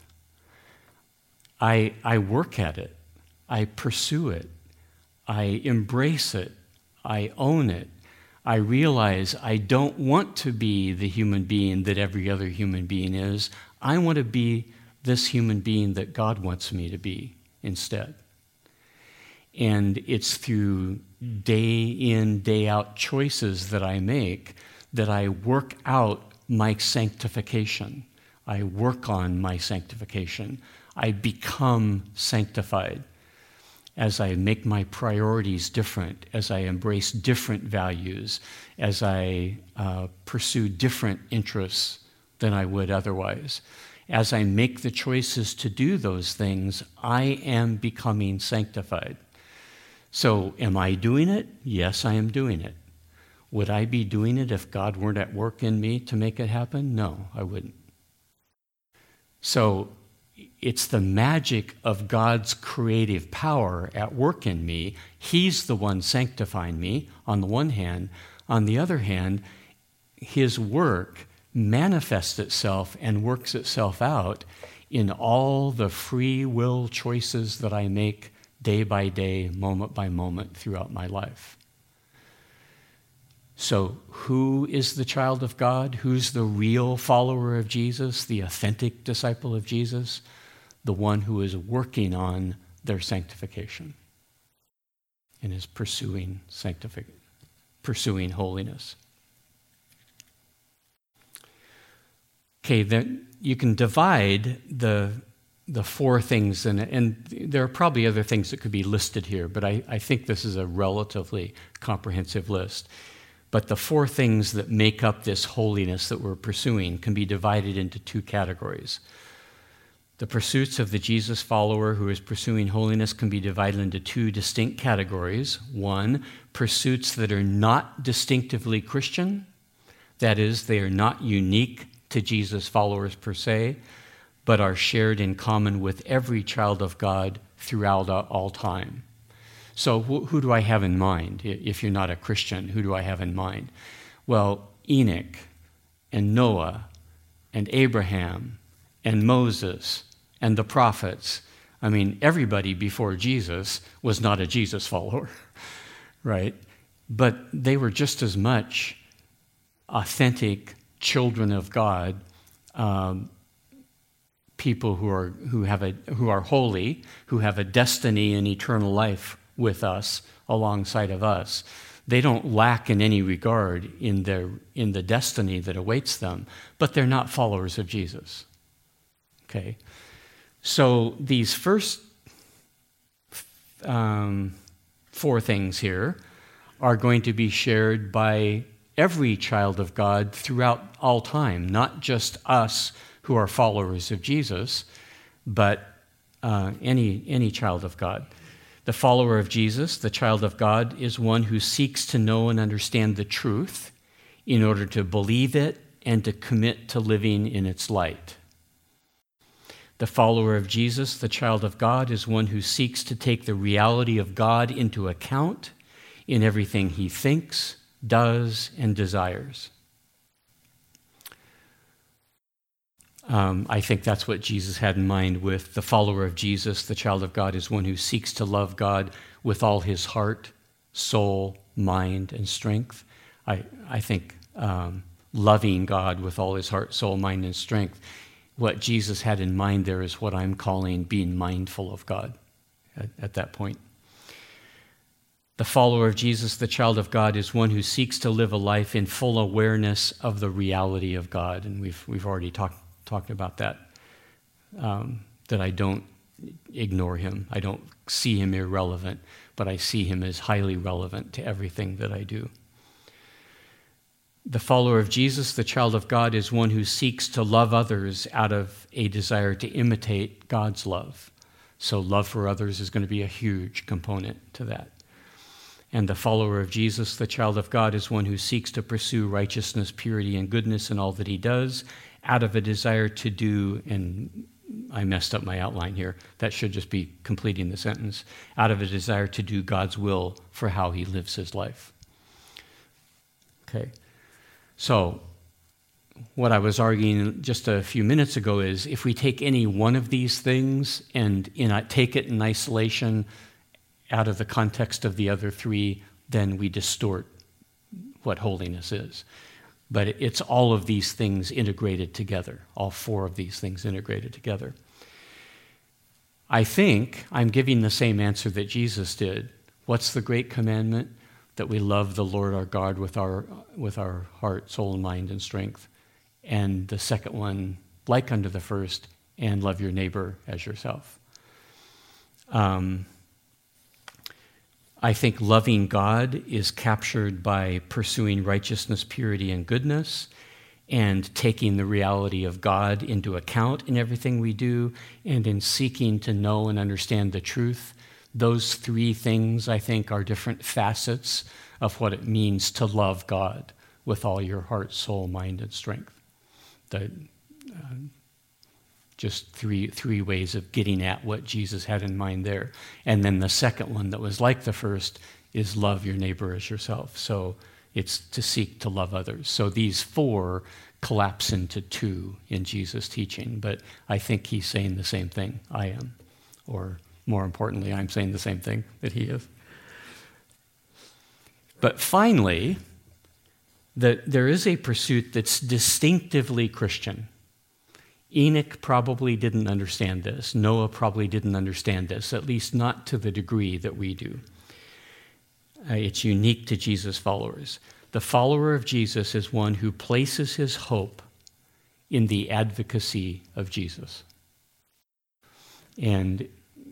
I work at it. I pursue it. I embrace it. I own it. I realize I don't want to be the human being that every other human being is. I want to be this human being that God wants me to be instead. And it's through day in, day out choices that I make that I work out my sanctification. I work on my sanctification. I become sanctified as I make my priorities different, as I embrace different values, as I pursue different interests than I would otherwise. As I make the choices to do those things, I am becoming sanctified. So am I doing it? Yes, I am doing it. Would I be doing it if God weren't at work in me to make it happen? No, I wouldn't. So it's the magic of God's creative power at work in me. He's the one sanctifying me, on the one hand. On the other hand, his work manifests itself and works itself out in all the free will choices that I make day by day, moment by moment throughout my life. So who is the child of God? Who's the real follower of Jesus, the authentic disciple of Jesus? The one who is working on their sanctification and is pursuing holiness. Okay, then you can divide the four things, and there are probably other things that could be listed here, but I think this is a relatively comprehensive list. But the four things that make up this holiness that we're pursuing can be divided into two categories. The pursuits of the Jesus follower who is pursuing holiness can be divided into two distinct categories. One, pursuits that are not distinctively Christian. That is, they are not unique to Jesus followers per se, but are shared in common with every child of God throughout all time. So who do I have in mind? If you're not a Christian, who do I have in mind? Well, Enoch and Noah and Abraham and Moses and the prophets. I mean, everybody before Jesus was not a Jesus follower, right? But they were just as much authentic children of God, people who are holy, who have a destiny in eternal life with us, alongside of us. They don't lack in any regard in the destiny that awaits them, but they're not followers of Jesus. Okay? So these first four things here are going to be shared by every child of God throughout all time, not just us who are followers of Jesus, but any child of God. The follower of Jesus, the child of God, is one who seeks to know and understand the truth in order to believe it and to commit to living in its light. The follower of Jesus, the child of God, is one who seeks to take the reality of God into account in everything he thinks, does, and desires. I think that's what Jesus had in mind with the follower of Jesus. The child of God is one who seeks to love God with all his heart, soul, mind, and strength. I think loving God with all his heart, soul, mind, and strength, what Jesus had in mind there is what I'm calling being mindful of God at that point. The follower of Jesus, the child of God, is one who seeks to live a life in full awareness of the reality of God. And we've already talked about that, that I don't ignore him. I don't see him irrelevant, but I see him as highly relevant to everything that I do. The follower of Jesus, the child of God, is one who seeks to love others out of a desire to imitate God's love. So love for others is going to be a huge component to that. And the follower of Jesus, the child of God, is one who seeks to pursue righteousness, purity, and goodness in all that he does out of a desire to do, and I messed up my outline here. That should just be completing the sentence. Out of a desire to do God's will for how he lives his life. Okay. So, what I was arguing just a few minutes ago is if we take any one of these things and take it in isolation out of the context of the other three, then we distort what holiness is. But it's all of these things integrated together, all four of these things integrated together. I think I'm giving the same answer that Jesus did. What's the great commandment? That we love the Lord our God with our heart, soul, and mind and strength. And the second one, like unto the first, and love your neighbor as yourself. I think loving God is captured by pursuing righteousness, purity, and goodness, and taking the reality of God into account in everything we do, and in seeking to know and understand the truth. Those three things, I think, are different facets of what it means to love God with all your heart, soul, mind, and strength. Just three ways of getting at what Jesus had in mind there. And then the second one that was like the first is love your neighbor as yourself. So it's to seek to love others. So these four collapse into two in Jesus' teaching. But I think he's saying the same thing I am. Or more importantly, I'm saying the same thing that he is. But finally, there is a pursuit that's distinctively Christian. Enoch probably didn't understand this. Noah probably didn't understand this, at least not to the degree that we do. It's unique to Jesus' followers. The follower of Jesus is one who places his hope in the advocacy of Jesus. And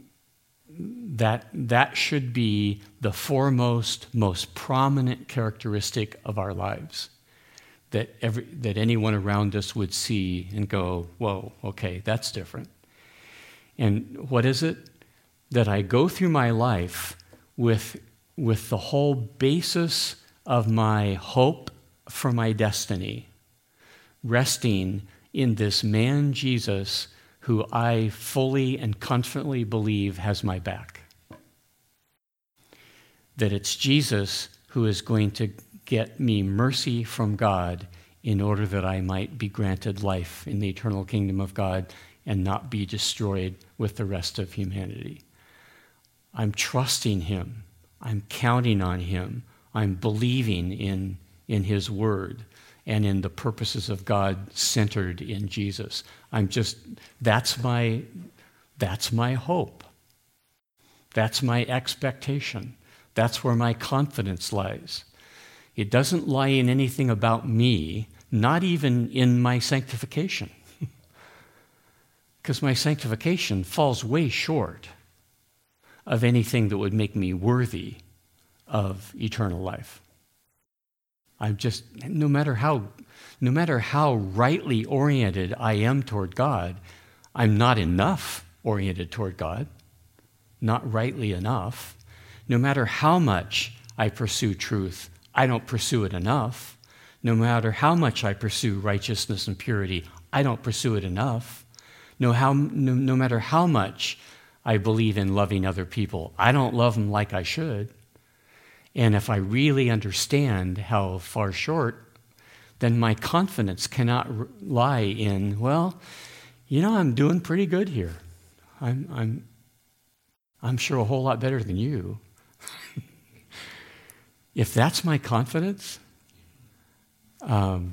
that should be the foremost, most prominent characteristic of our lives. That anyone around us would see and go, whoa, okay, that's different. And what is it? That I go through my life with the whole basis of my hope for my destiny resting in this man, Jesus, who I fully and confidently believe has my back. That it's Jesus who is going to get me mercy from God in order that I might be granted life in the eternal kingdom of God and not be destroyed with the rest of humanity. I'm trusting him. I'm counting on him. I'm believing in his word and in the purposes of God centered in Jesus. That's my hope. That's my expectation. That's where my confidence lies. It doesn't lie in anything about me, not even in my sanctification. Because my sanctification falls way short of anything that would make me worthy of eternal life. I'm just, no matter how rightly oriented I am toward God, I'm not enough oriented toward God, not rightly enough. No matter how much I pursue truth, I don't pursue it enough. No matter how much I pursue righteousness and purity, I don't pursue it enough. No matter how much I believe in loving other people, I don't love them like I should. And if I really understand how far short, then my confidence cannot lie in, well, I'm doing pretty good here. I'm sure a whole lot better than you. If that's my confidence, I'm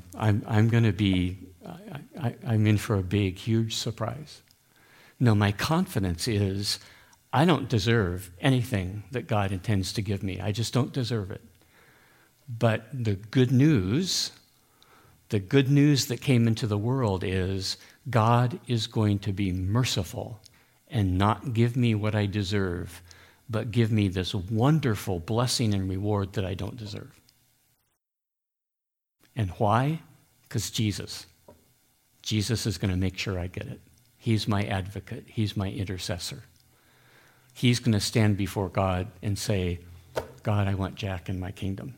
in for a big, huge surprise. No, my confidence is I don't deserve anything that God intends to give me. I just don't deserve it. But the good news that came into the world is God is going to be merciful and not give me what I deserve, but give me this wonderful blessing and reward that I don't deserve. And why? Because Jesus. Jesus is going to make sure I get it. He's my advocate. He's my intercessor. He's going to stand before God and say, God, I want Jack in my kingdom.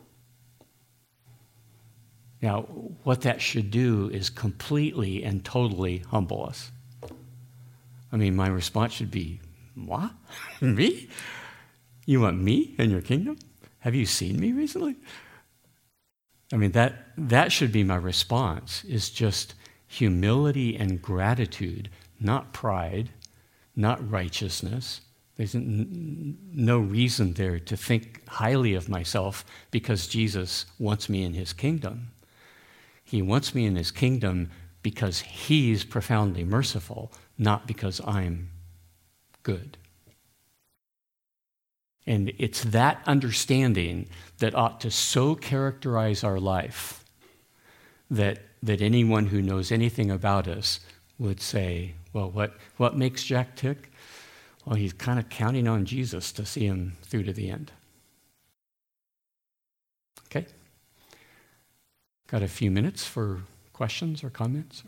Now, what that should do is completely and totally humble us. I mean, my response should be, what? Me? You want me in your kingdom? Have you seen me recently? I mean, that should be my response, is just humility and gratitude, not pride, not righteousness. There's no reason there to think highly of myself because Jesus wants me in his kingdom. He wants me in his kingdom because he's profoundly merciful, not because I'm good. And it's that understanding that ought to so characterize our life that anyone who knows anything about us would say, well, what makes Jack tick? Well, he's kind of counting on Jesus to see him through to the end. Okay? Got a few minutes for questions or comments?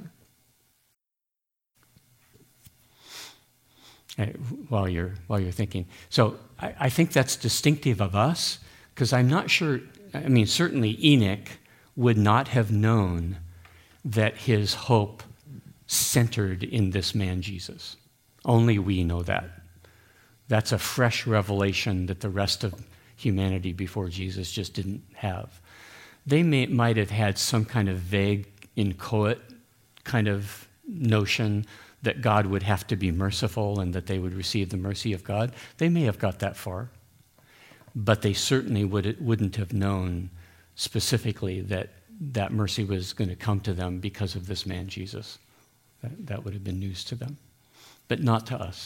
While you're thinking. So I think that's distinctive of us, because I'm not sure, I mean, certainly Enoch would not have known that his hope centered in this man Jesus. Only we know that. That's a fresh revelation that the rest of humanity before Jesus just didn't have. They might have had some kind of vague, inchoate kind of notion that God would have to be merciful and that they would receive the mercy of God. They may have got that far, but they certainly wouldn't have known specifically that mercy was going to come to them because of this man Jesus. That would have been news to them, but not to us.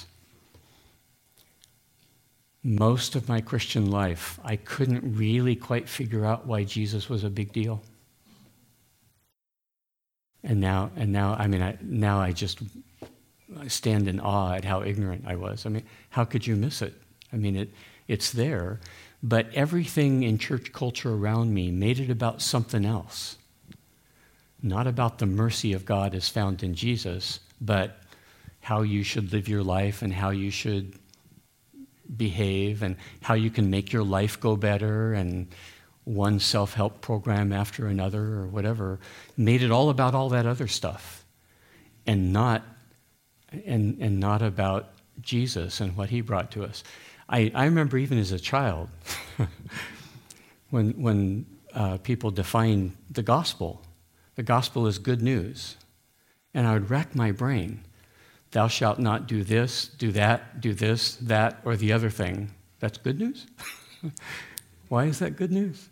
Most of my Christian life, I couldn't really quite figure out why Jesus was a big deal. And now, I mean, I stand in awe at how ignorant I was. I mean, how could you miss it? I mean, it's there, but everything in church culture around me made it about something else. Not about the mercy of God as found in Jesus, but how you should live your life and how you should behave and how you can make your life go better, and one self-help program after another or whatever, made it all about all that other stuff and not about Jesus and what he brought to us. I remember even as a child when people defined the gospel is good news. And I would rack my brain. Thou shalt not do this, do that, do this, that, or the other thing. That's good news? Why is that good news?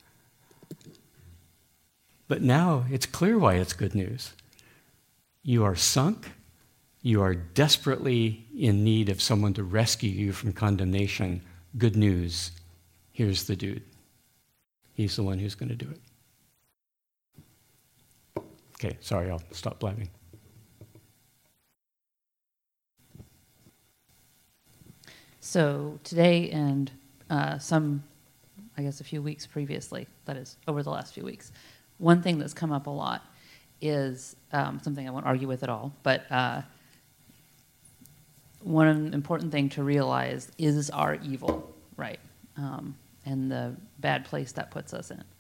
But now it's clear why it's good news. You are sunk. You are desperately in need of someone to rescue you from condemnation. Good news. Here's the dude. He's the one who's going to do it. Okay, sorry, I'll stop blabbing. So today and a few weeks previously, that is, over the last few weeks, one thing that's come up a lot is something I won't argue with at all, but one important thing to realize is our evil, right? And the bad place that puts us in.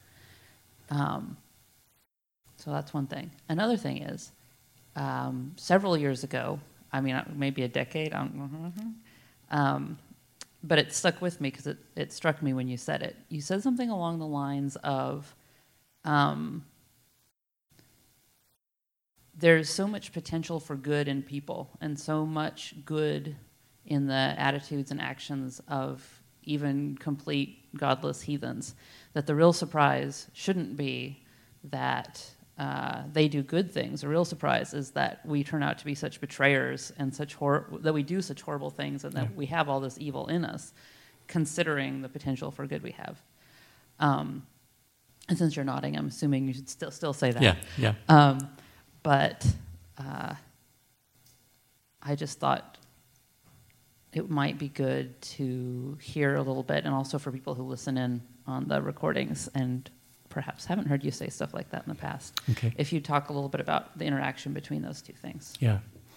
So that's one thing. Another thing is, several years ago, I mean, maybe a decade, but it stuck with me because it struck me when you said it. You said something along the lines of, there's so much potential for good in people and so much good in the attitudes and actions of even complete godless heathens that the real surprise shouldn't be that they do good things. The real surprise is that we turn out to be such betrayers and that we do such horrible things and that we have all this evil in us, considering the potential for good we have. And since you're nodding, I'm assuming you should still say that. Yeah. But I just thought it might be good to hear a little bit, and also for people who listen in on the recordings and perhaps haven't heard you say stuff like that in the past. Okay. If you talk a little bit about the interaction between those two things. Yeah.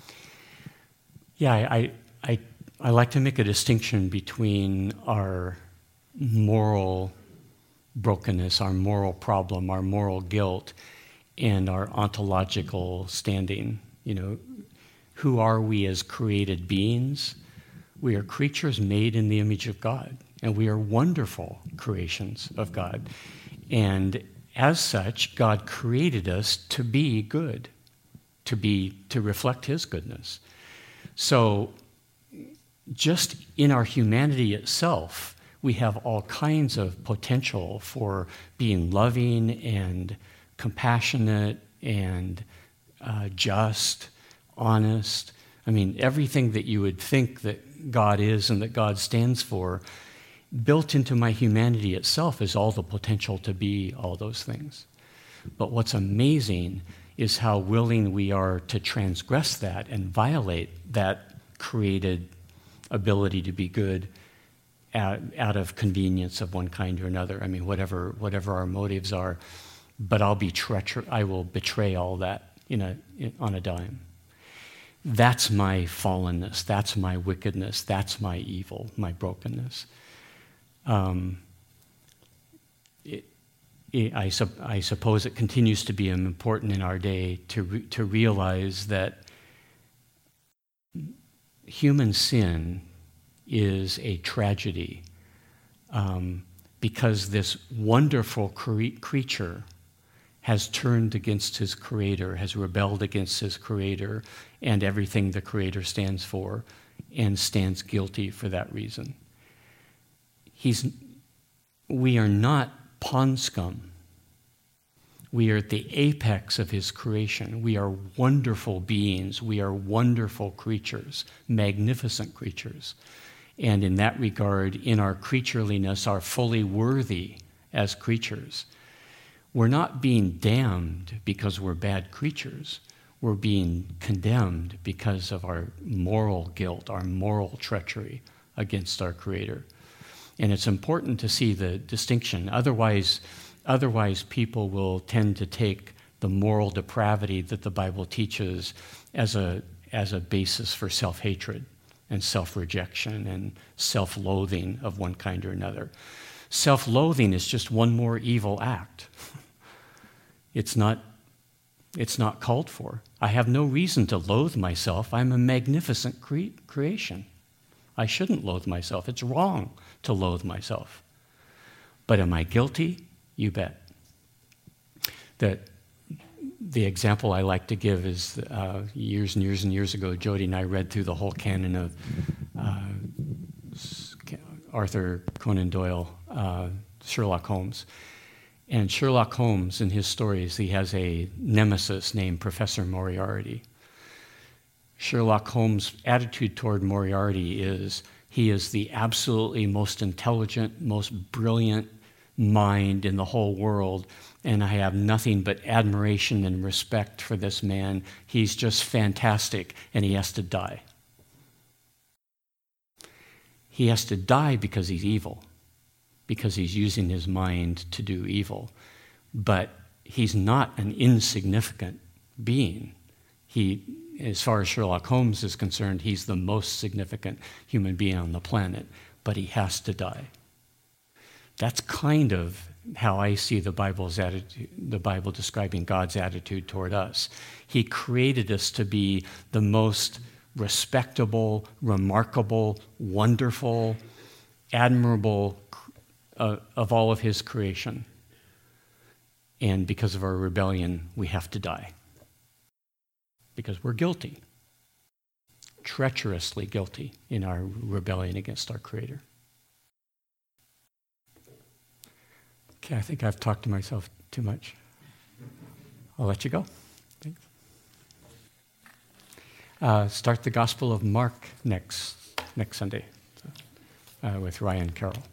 Yeah, I like to make a distinction between our moral brokenness, our moral problem, our moral guilt, and our ontological standing. You know, who are we as created beings? We are creatures made in the image of God, and we are wonderful creations of God. And as such, God created us to be good, to reflect His goodness. So just in our humanity itself, we have all kinds of potential for being loving and compassionate and just, honest. I mean, everything that you would think that God is and that God stands for, built into my humanity itself is all the potential to be all those things. But what's amazing is how willing we are to transgress that and violate that created ability to be good out of convenience of one kind or another. I mean, whatever our motives are, but I will betray all that on a dime. That's my fallenness. That's my wickedness. That's my evil, my brokenness. I suppose it continues to be important in our day to realize that human sin is a tragedy because this wonderful creature has turned against his Creator, has rebelled against his Creator and everything the Creator stands for, and stands guilty for that reason. We are not pond scum. We are at the apex of His creation. We are wonderful beings. We are wonderful creatures, magnificent creatures. And in that regard, in our creatureliness, are fully worthy as creatures. We're not being damned because we're bad creatures. We're being condemned because of our moral guilt, our moral treachery against our Creator. And it's important to see the distinction. Otherwise, people will tend to take the moral depravity that the Bible teaches as a basis for self-hatred and self-rejection and self-loathing of one kind or another. Self-loathing is just one more evil act. It's not called for. I have no reason to loathe myself. I'm a magnificent creation. I shouldn't loathe myself. It's wrong to loathe myself. But am I guilty? You bet. The example I like to give is years and years and years ago, Jody and I read through the whole canon of Arthur Conan Doyle, Sherlock Holmes. And Sherlock Holmes, in his stories, he has a nemesis named Professor Moriarty. Sherlock Holmes' attitude toward Moriarty is he is the absolutely most intelligent, most brilliant mind in the whole world, and I have nothing but admiration and respect for this man. He's just fantastic, and he has to die. He has to die because he's evil, because he's using his mind to do evil. But he's not an insignificant being. As far as Sherlock Holmes is concerned, he's the most significant human being on the planet, but he has to die. That's kind of how I see the Bible's attitude, the Bible describing God's attitude toward us. He created us to be the most respectable, remarkable, wonderful, admirable of all of His creation. And because of our rebellion, we have to die. Because we're guilty, treacherously guilty in our rebellion against our Creator. Okay, I think I've talked to myself too much. I'll let you go. Thanks. Start the Gospel of Mark next Sunday with Ryan Carroll.